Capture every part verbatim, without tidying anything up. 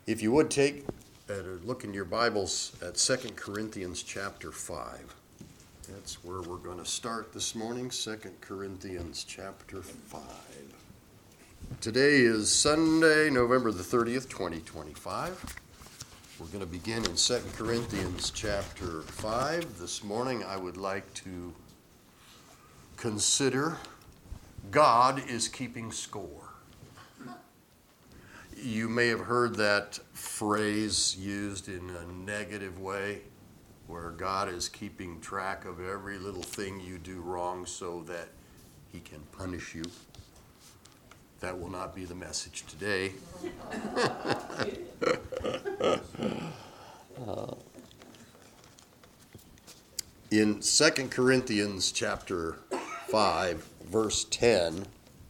If you would take a look in your Bibles at Second Corinthians chapter five. That's where we're going to start this morning, Second Corinthians chapter five. Today is Sunday, November the thirtieth, twenty twenty-five. We're going to begin in Second Corinthians chapter five. This morning I would like to consider God is keeping score. You may have heard that phrase used in a negative way, where God is keeping track of every little thing you do wrong so that he can punish you. That will not be the message today. In Second Corinthians chapter five, verse ten,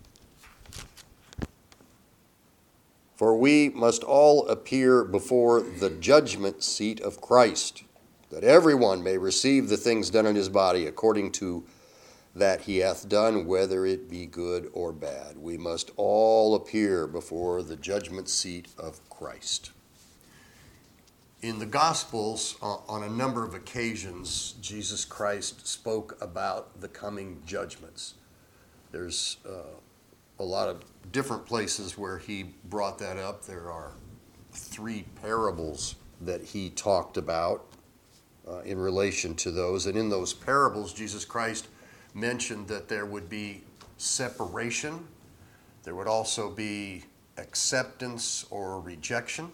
for we must all appear before the judgment seat of Christ, that everyone may receive the things done in his body according to that he hath done, whether it be good or bad. We must all appear before the judgment seat of Christ. In the Gospels, on a number of occasions, Jesus Christ spoke about the coming judgments. There's uh, a lot of different places where he brought that up. There are three parables that he talked about uh, in relation to those. And in those parables, Jesus Christ mentioned that there would be separation. There would also be acceptance or rejection.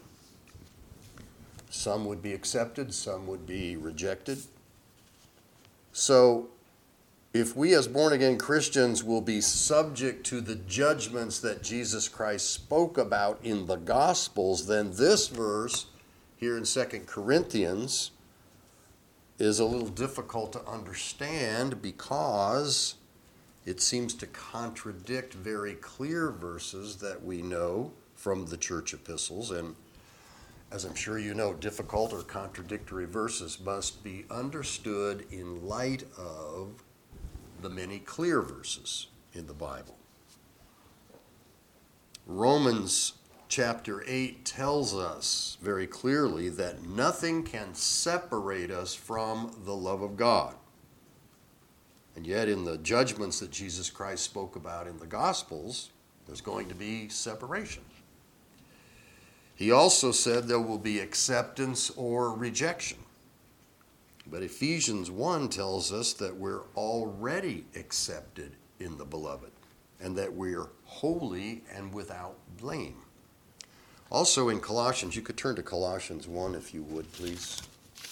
Some would be accepted, some would be rejected. So, if we as born-again Christians will be subject to the judgments that Jesus Christ spoke about in the Gospels, then this verse here in Second Corinthians is a little difficult to understand because it seems to contradict very clear verses that we know from the church epistles. And as I'm sure you know, difficult or contradictory verses must be understood in light of the many clear verses in the Bible. Romans chapter eight tells us very clearly that nothing can separate us from the love of God. And yet in the judgments that Jesus Christ spoke about in the Gospels, there's going to be separation. He also said there will be acceptance or rejection. But Ephesians one tells us that we're already accepted in the beloved and that we're holy and without blame. Also in Colossians, you could turn to Colossians one if you would, please.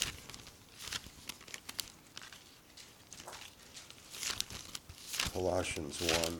Colossians one.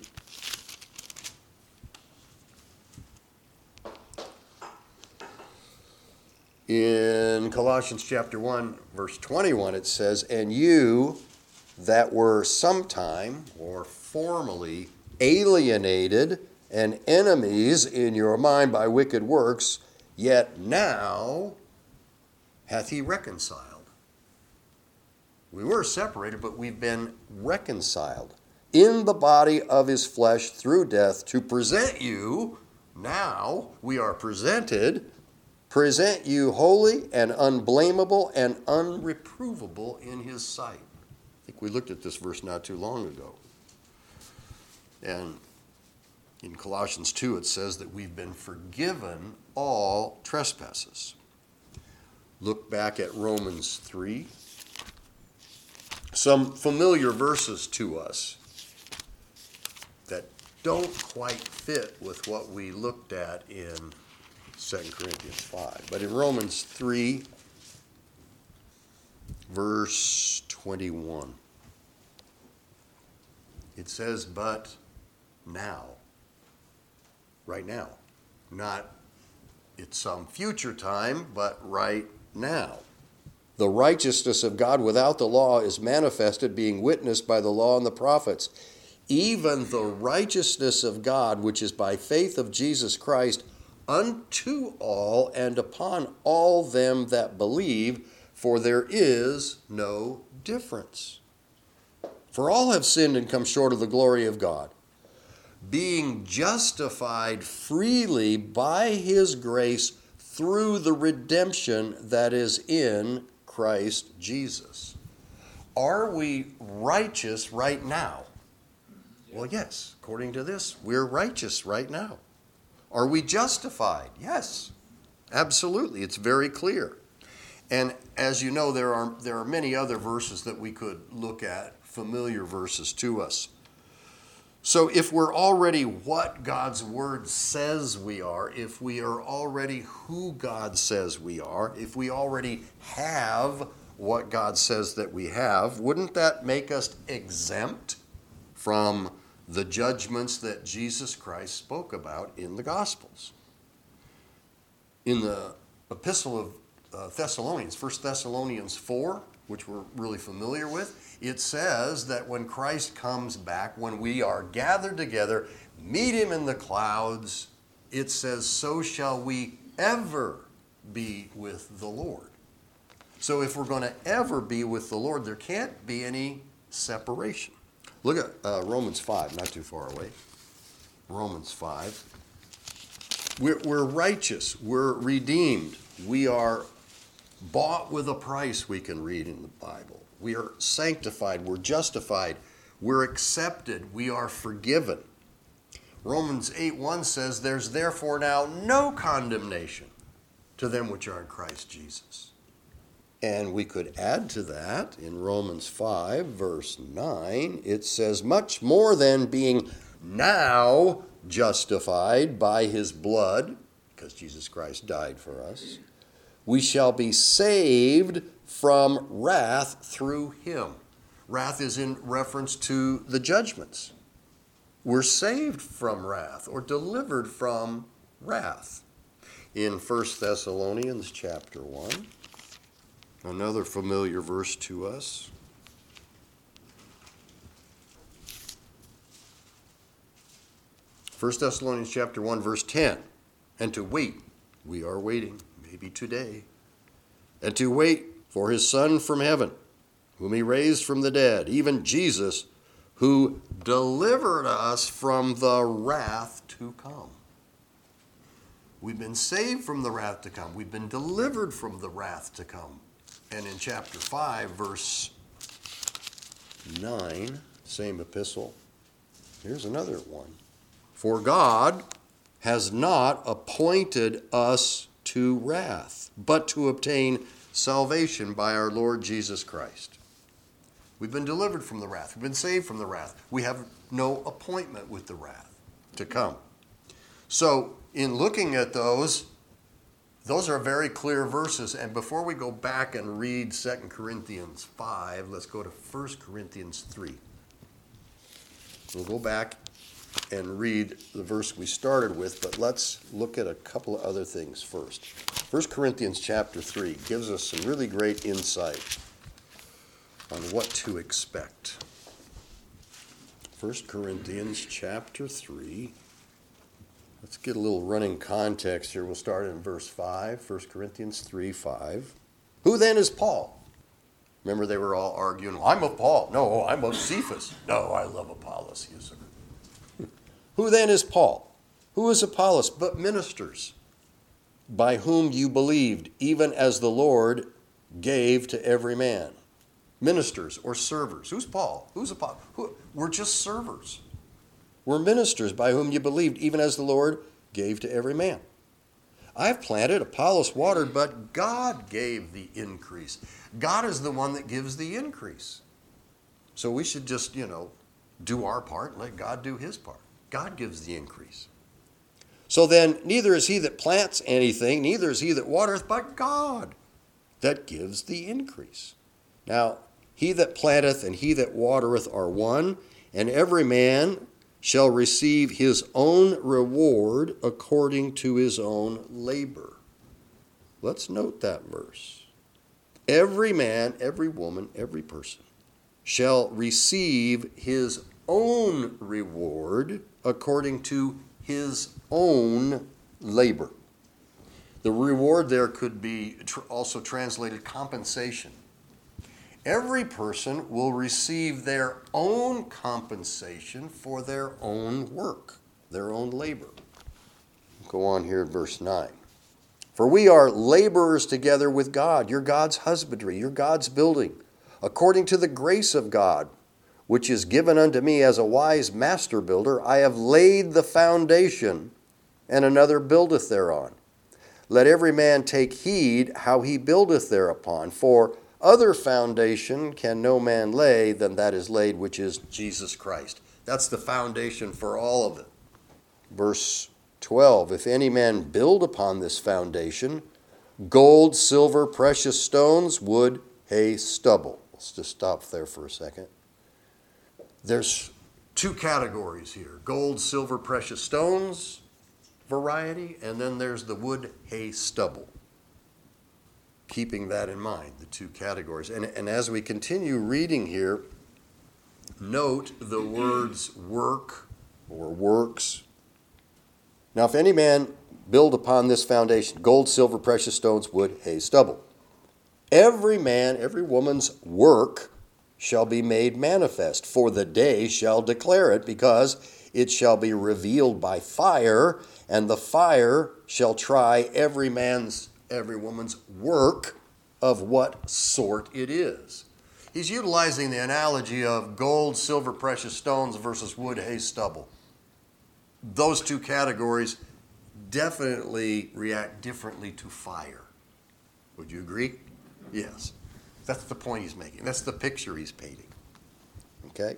In Colossians chapter one, verse twenty-one, it says, and you that were sometime or formerly alienated and enemies in your mind by wicked works, yet now hath he reconciled. We were separated, but we've been reconciled in the body of his flesh through death to present you, now we are presented, present you holy and unblameable and unreprovable in his sight. I think we looked at this verse not too long ago. And in Colossians two, it says that we've been forgiven all trespasses. Look back at Romans three. Some familiar verses to us that don't quite fit with what we looked at in Second Corinthians five. But in Romans three, verse twenty-one, it says, but now. Right now. Not at some future time, but right now. The righteousness of God without the law is manifested, being witnessed by the law and the prophets. Even the righteousness of God, which is by faith of Jesus Christ, unto all and upon all them that believe, for there is no difference. For all have sinned and come short of the glory of God, being justified freely by his grace through the redemption that is in Christ Jesus. Are we righteous right now? Well, yes. According to this, we're righteous right now. Are we justified? Yes. Absolutely. It's very clear. And as you know, there are there are many other verses that we could look at, familiar verses to us. So if we're already what God's word says we are, if we are already who God says we are, if we already have what God says that we have, wouldn't that make us exempt from the judgments that Jesus Christ spoke about in the Gospels? In the epistle of uh, Thessalonians, First Thessalonians four, which we're really familiar with, it says that when Christ comes back, when we are gathered together, meet him in the clouds, it says, so shall we ever be with the Lord. So if we're going to ever be with the Lord, there can't be any separation. Look at uh, Romans five, not too far away. Romans five. We're, we're righteous. We're redeemed. We are bought with a price, we can read in the Bible. We are sanctified. We're justified. We're accepted. We are forgiven. Romans eight one says, there's therefore now no condemnation to them which are in Christ Jesus. And we could add to that in Romans five, verse nine, it says, much more than being now justified by his blood, because Jesus Christ died for us, we shall be saved from wrath through him. Wrath is in reference to the judgments. We're saved from wrath or delivered from wrath. In First Thessalonians chapter one, another familiar verse to us. First Thessalonians chapter one, verse ten. And to wait, we are waiting, maybe today, and to wait for his Son from heaven, whom he raised from the dead, even Jesus, who delivered us from the wrath to come. We've been saved from the wrath to come. We've been delivered from the wrath to come. And in chapter five, verse nine, same epistle, here's another one. For God has not appointed us to wrath, but to obtain salvation by our Lord Jesus Christ. We've been delivered from the wrath. We've been saved from the wrath. We have no appointment with the wrath to come. So in looking at those, those are very clear verses. And before we go back and read Second Corinthians five, let's go to First Corinthians three. We'll go back and read the verse we started with, but let's look at a couple of other things first. First Corinthians chapter three gives us some really great insight on what to expect. First Corinthians chapter three. Let's get a little running context here. We'll start in verse five, First Corinthians three, five. Who then is Paul? Remember they were all arguing, well, I'm of Paul. No, I'm of Cephas. No, I love Apollos. Yes, sir. Who then is Paul? Who is Apollos but ministers, by whom you believed, even as the Lord gave to every man? Ministers or servers. Who's Paul? Who's Apollos? Who? We're just servers. We're ministers by whom you believed, even as the Lord gave to every man. I've planted, Apollos watered, but God gave the increase. God is the one that gives the increase. So we should just, you know, do our part and let God do his part. God gives the increase. So then, neither is he that plants anything, neither is he that watereth, but God that gives the increase. Now, he that planteth and he that watereth are one, and every man shall receive his own reward according to his own labor. Let's note that verse. Every man, every woman, every person shall receive his own reward according to his own labor. The reward there could be tr- also translated compensation. Every person will receive their own compensation for their own work, their own labor. Go on here in verse nine. For we are laborers together with God. You're God's husbandry. You're God's building. According to the grace of God, which is given unto me as a wise master builder, I have laid the foundation, and another buildeth thereon. Let every man take heed how he buildeth thereupon. For other foundation can no man lay than that is laid, which is Jesus Christ. That's the foundation for all of it. Verse twelve, if any man build upon this foundation, gold, silver, precious stones, wood, hay, stubble. Let's just stop there for a second. There's two categories here, gold, silver, precious stones variety, and then there's the wood, hay, stubble. Keeping that in mind, the two categories. And, and as we continue reading here, note the words work or works. Now, if any man build upon this foundation, gold, silver, precious stones, wood, hay, stubble, every man, every woman's work shall be made manifest, for the day shall declare it, because it shall be revealed by fire, and the fire shall try every man's, every woman's work of what sort it is. He's utilizing the analogy of gold, silver, precious stones versus wood, hay, stubble. Those two categories definitely react differently to fire. Would you agree? Yes. That's the point he's making. That's the picture he's painting. Okay?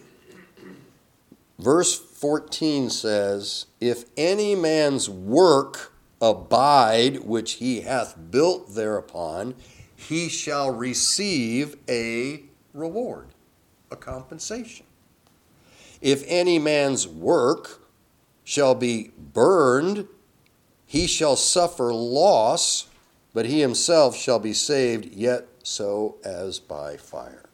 Verse fourteen says, if any man's work abide, which he hath built thereupon, he shall receive a reward, a compensation. If any man's work shall be burned, he shall suffer loss, but he himself shall be saved, yet so as by fire.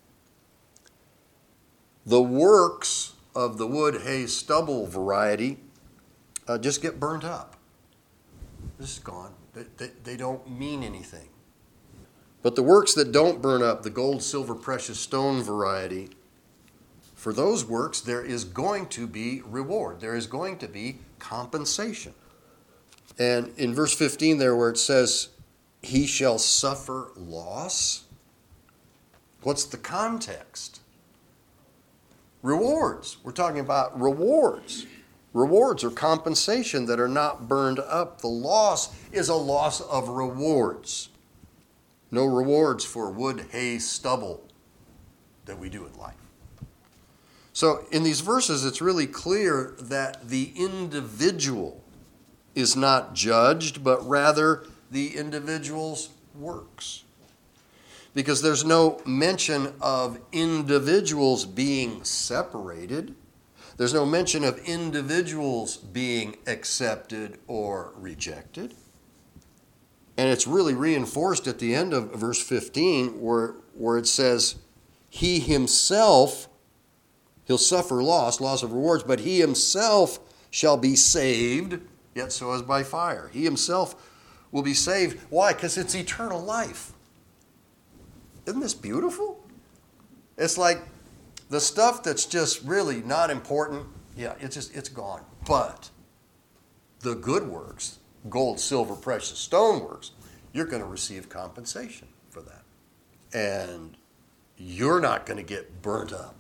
The works of the wood, hay, stubble variety uh, just get burnt up. This is gone. They, they, they don't mean anything. But the works that don't burn up, the gold, silver, precious stone variety, for those works there is going to be reward. There is going to be compensation. And in verse fifteen there where it says, he shall suffer loss, what's the context? Rewards. We're talking about rewards. Rewards or compensation that are not burned up. The loss is a loss of rewards. No rewards for wood, hay, stubble that we do in life. So in these verses, it's really clear that the individual is not judged, but rather the individual's works. Because there's no mention of individuals being separated. There's no mention of individuals being accepted or rejected. And it's really reinforced at the end of verse fifteen where, where it says, he himself, he'll suffer loss, loss of rewards, but he himself shall be saved, yet so as by fire. He himself will be saved. Why? Because it's eternal life. Isn't this beautiful? It's like the stuff that's just really not important, yeah, it's just, it's gone. But the good works, gold, silver, precious stone works, you're going to receive compensation for that. And you're not going to get burnt up.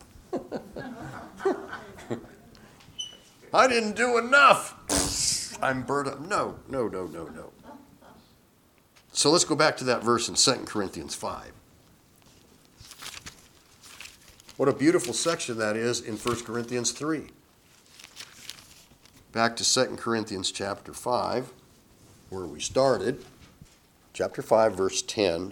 I didn't do enough. I'm burnt up. No, no, no, no, no. So let's go back to that verse in Second Corinthians five. What a beautiful section that is in First Corinthians three. Back to Second Corinthians chapter five, where we started. Chapter five, verse ten.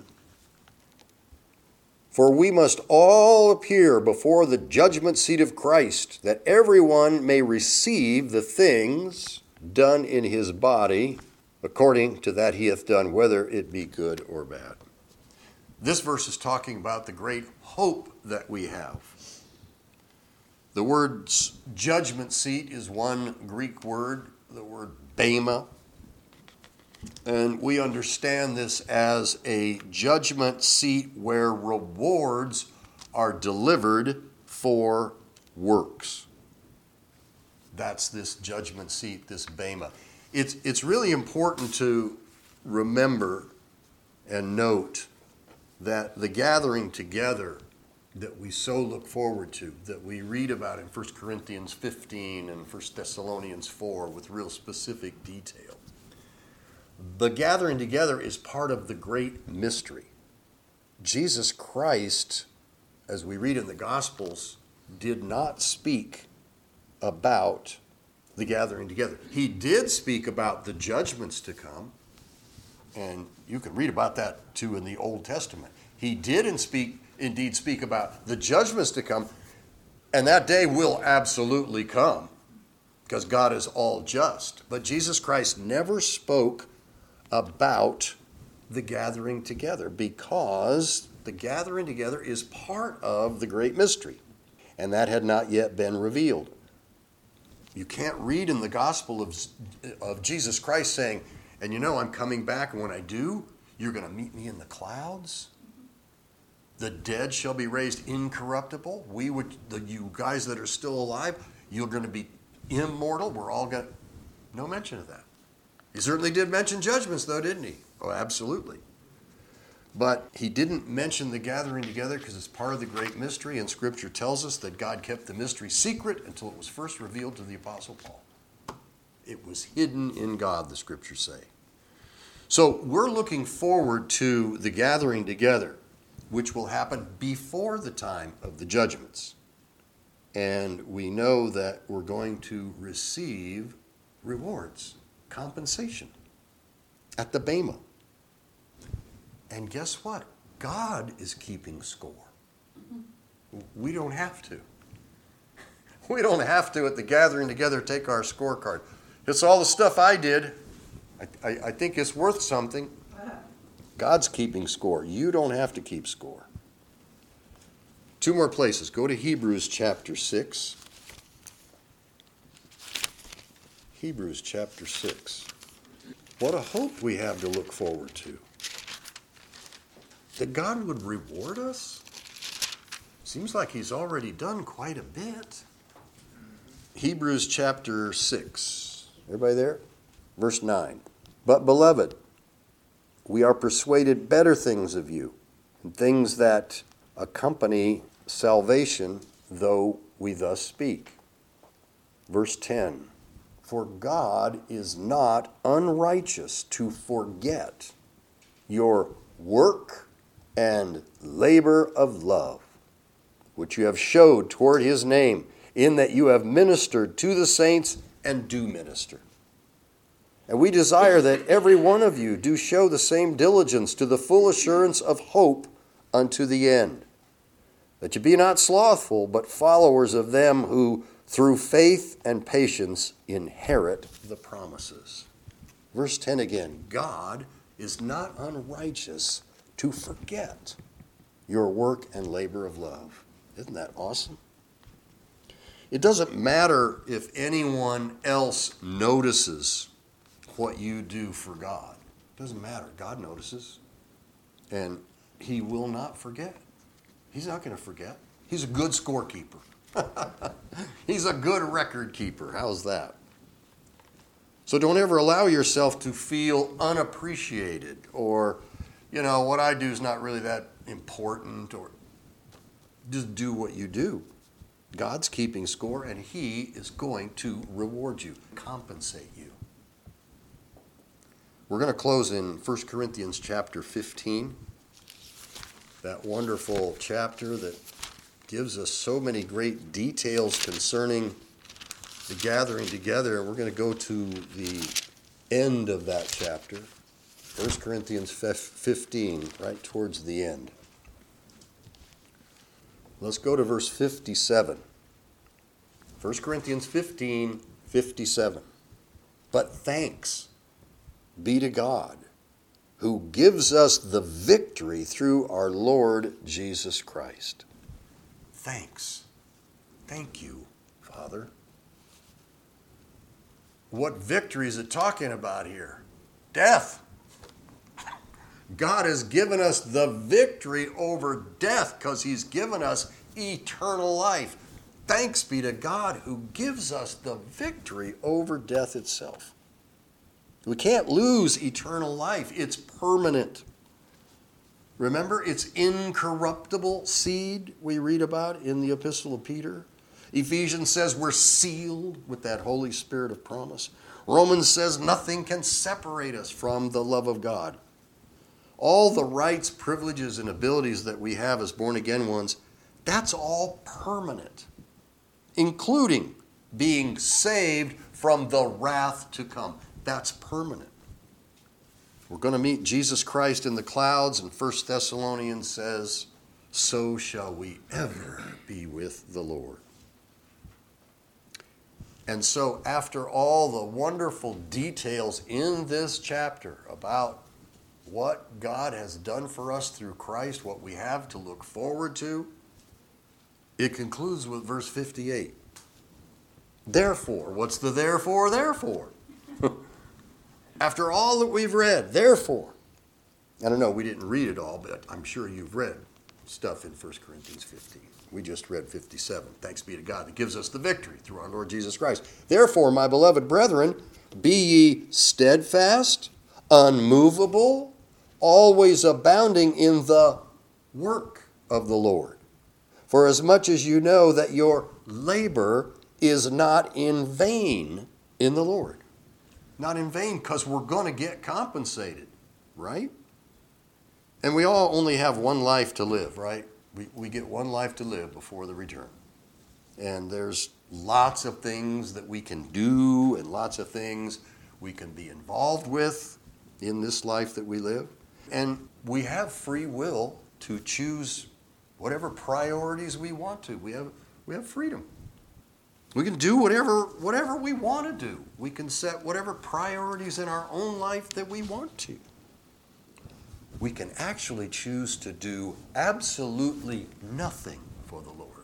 For we must all appear before the judgment seat of Christ, that everyone may receive the things done in his body, according to that he hath done, whether it be good or bad. This verse is talking about the great hope that we have. The word judgment seat is one Greek word, the word bema. And we understand this as a judgment seat where rewards are delivered for works. That's this judgment seat, this bema. It's, it's really important to remember and note that the gathering together that we so look forward to, that we read about in First Corinthians fifteen and First Thessalonians four with real specific detail, the gathering together is part of the great mystery. Jesus Christ, as we read in the Gospels, did not speak about the gathering together. He did speak about the judgments to come, and you can read about that too in the Old Testament. He did and speak, indeed speak about the judgments to come, and that day will absolutely come because God is all just. But Jesus Christ never spoke about the gathering together because the gathering together is part of the great mystery, and that had not yet been revealed. You can't read in the gospel of, of Jesus Christ saying, and you know I'm coming back, and when I do, you're going to meet me in the clouds. The dead shall be raised incorruptible. We would, the, you guys that are still alive, you're going to be immortal. We're all going to, no mention of that. He certainly did mention judgments though, didn't he? Oh, absolutely. But he didn't mention the gathering together because it's part of the great mystery, and Scripture tells us that God kept the mystery secret until it was first revealed to the Apostle Paul. It was hidden in God, the Scriptures say. So we're looking forward to the gathering together, which will happen before the time of the judgments. And we know that we're going to receive rewards, compensation at the Bema. And guess what? God is keeping score. We don't have to. We don't have to at the gathering together take our scorecard. It's all the stuff I did. I, I, I think it's worth something. God's keeping score. You don't have to keep score. Two more places. Go to Hebrews chapter six. Hebrews chapter six. What a hope we have to look forward to. That God would reward us? Seems like he's already done quite a bit. Hebrews chapter six. Everybody there? Verse nine. But beloved, we are persuaded better things of you, and things that accompany salvation, though we thus speak. Verse ten. For God is not unrighteous to forget your work and labor of love, which you have showed toward his name, in that you have ministered to the saints and do minister. And we desire that every one of you do show the same diligence to the full assurance of hope unto the end, that you be not slothful, but followers of them who through faith and patience inherit the promises. Verse ten again, God is not unrighteous to forget your work and labor of love. Isn't that awesome? It doesn't matter if anyone else notices what you do for God. It doesn't matter. God notices. And he will not forget. He's not going to forget. He's a good scorekeeper. He's a good record keeper. How's that? So don't ever allow yourself to feel unappreciated or, you know, what I do is not really that important, or just do what you do. God's keeping score, and he is going to reward you, compensate you. We're going to close in First Corinthians chapter fifteen, that wonderful chapter that gives us so many great details concerning the gathering together. And we're going to go to the end of that chapter, First Corinthians fifteen, right towards the end. Let's go to verse fifty-seven. First Corinthians fifteen, fifty-seven. But thanks be to God, who gives us the victory through our Lord Jesus Christ. Thanks. Thank you, Father. What victory is it talking about here? Death. God has given us the victory over death because he's given us eternal life. Thanks be to God who gives us the victory over death itself. We can't lose eternal life. It's permanent. Remember, it's incorruptible seed we read about in the Epistle of Peter. Ephesians says we're sealed with that Holy Spirit of promise. Romans says nothing can separate us from the love of God. All the rights, privileges, and abilities that we have as born-again ones, that's all permanent, including being saved from the wrath to come. That's permanent. We're going to meet Jesus Christ in the clouds, and First Thessalonians says, so shall we ever be with the Lord. And so after all the wonderful details in this chapter about what God has done for us through Christ, what we have to look forward to, it concludes with verse fifty-eight. Therefore, what's the therefore, therefore? After all that we've read, therefore. I don't know, we didn't read it all, but I'm sure you've read stuff in First Corinthians fifteen. We just read fifty-seven. Thanks be to God that gives us the victory through our Lord Jesus Christ. Therefore, my beloved brethren, be ye steadfast, unmovable, always abounding in the work of the Lord. For as much as you know that your labor is not in vain in the Lord. Not in vain, because we're going to get compensated, right? And we all only have one life to live, right? We, we get one life to live before the return. And there's lots of things that we can do and lots of things we can be involved with in this life that we live. And we have free will to choose whatever priorities we want to. We have, we have freedom. We can do whatever, whatever we want to do. We can set whatever priorities in our own life that we want to. We can actually choose to do absolutely nothing for the Lord.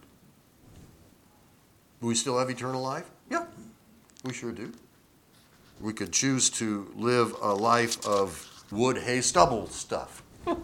Do we still have eternal life? Yeah, we sure do. We could choose to live a life of wood, hay, stubble stuff.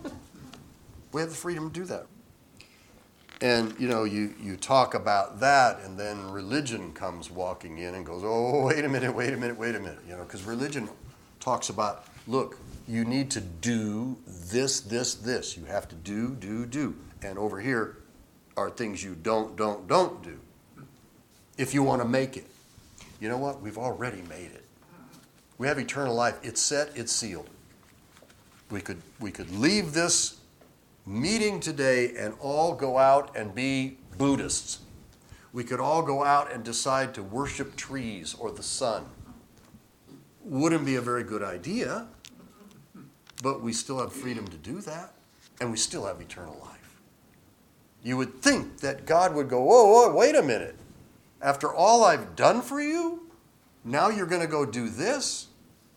We have the freedom to do that. And, you know, you, you talk about that, and then religion comes walking in and goes, oh, wait a minute, wait a minute, wait a minute. You know, because religion talks about, look, you need to do this, this, this. You have to do, do, do. And over here are things you don't, don't, don't do if you want to make it. You know what? We've already made it. We have eternal life. It's set, it's sealed. We could, we could leave this meeting today and all go out and be Buddhists. We could all go out and decide to worship trees or the sun. Wouldn't be a very good idea, but we still have freedom to do that, and we still have eternal life. You would think that God would go, whoa, whoa, wait a minute. After all I've done for you, now you're going to go do this?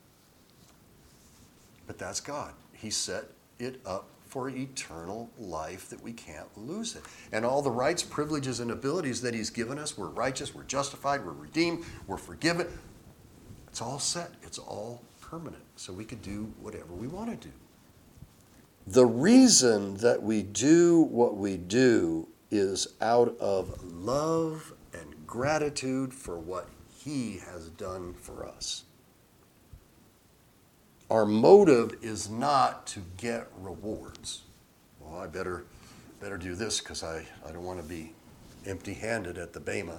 But that's God. He set it up for eternal life that we can't lose it. And all the rights, privileges, and abilities that he's given us, we're righteous, we're justified, we're redeemed, we're forgiven. It's all set. It's all permanent. So we can do whatever we want to do. The reason that we do what we do is out of love and gratitude for what he has done for us. Our motive is not to get rewards. Well, I better better do this because I, I don't want to be empty-handed at the Bema.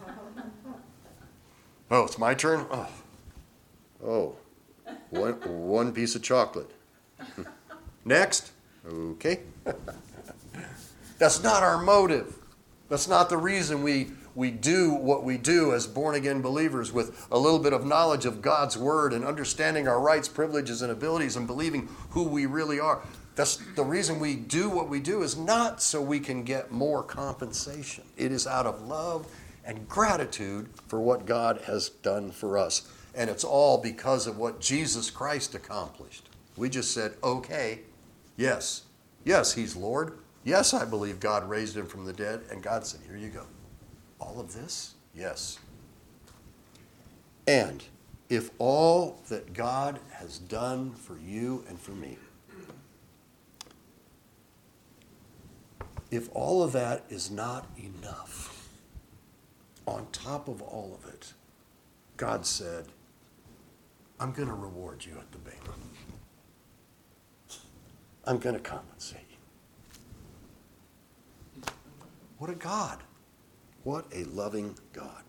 Oh, it's my turn? Oh, oh, one, one piece of chocolate. Next. Okay. That's not our motive. That's not the reason we We do what we do as born-again believers with a little bit of knowledge of God's word and understanding our rights, privileges, and abilities and believing who we really are. That's the reason we do what we do is not so we can get more compensation. It is out of love and gratitude for what God has done for us. And it's all because of what Jesus Christ accomplished. We just said, okay, yes, yes, he's Lord. Yes, I believe God raised him from the dead. And God said, here you go. All of this? Yes. And if all that God has done for you and for me, if all of that is not enough, on top of all of it, God said, I'm going to reward you at the Bema. I'm going to compensate you. What a God. What a loving God.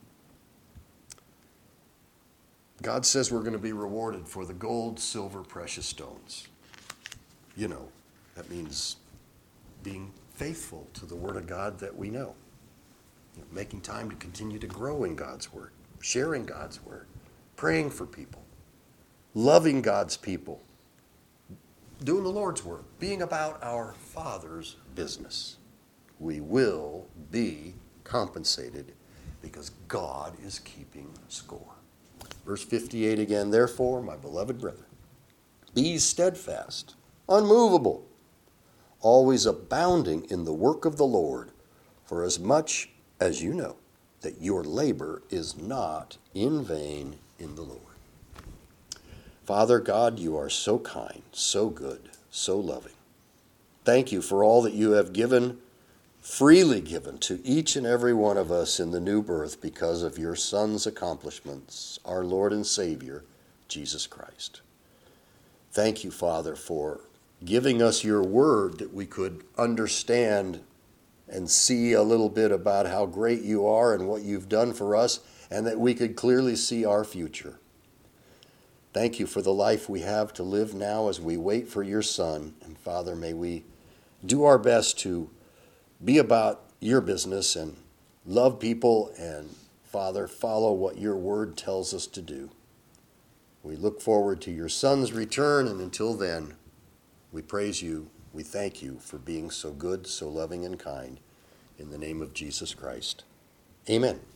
God says we're going to be rewarded for the gold, silver, precious stones. You know, that means being faithful to the Word of God that we know. You know, making time to continue to grow in God's Word, sharing God's Word, praying for people, loving God's people, doing the Lord's work, being about our Father's business. We will be compensated because God is keeping score. Verse fifty-eight again, therefore, my beloved brethren, be steadfast, unmovable, always abounding in the work of the Lord, for as much as you know that your labor is not in vain in the Lord. Father God, you are so kind, so good, so loving. Thank you for all that you have given, freely given to each and every one of us in the new birth because of your Son's accomplishments, our Lord and Savior, Jesus Christ. Thank you, Father, for giving us your word that we could understand and see a little bit about how great you are and what you've done for us, and that we could clearly see our future. Thank you for the life we have to live now as we wait for your Son. And Father, may we do our best to be about your business and love people and, Father, follow what your word tells us to do. We look forward to your Son's return, and until then, we praise you. We thank you for being so good, so loving and kind. In the name of Jesus Christ. Amen.